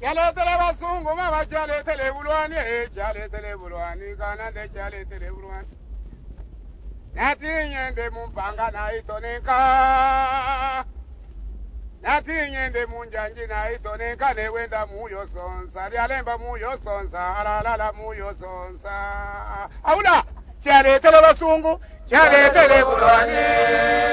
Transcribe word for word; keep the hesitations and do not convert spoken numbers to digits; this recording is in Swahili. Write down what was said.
Chale tele basungu mama chale tele bulwani eh chale tele bulwani kana de chale tele bulwani. Nati nyende mumpanga na itoneka. Nati nyende munjanji na itoneka ne wenda muyo sonsa. Lialemba muyo sonsa alalala muyo sonsa. Aula chale tele basungu chale tele bulwani.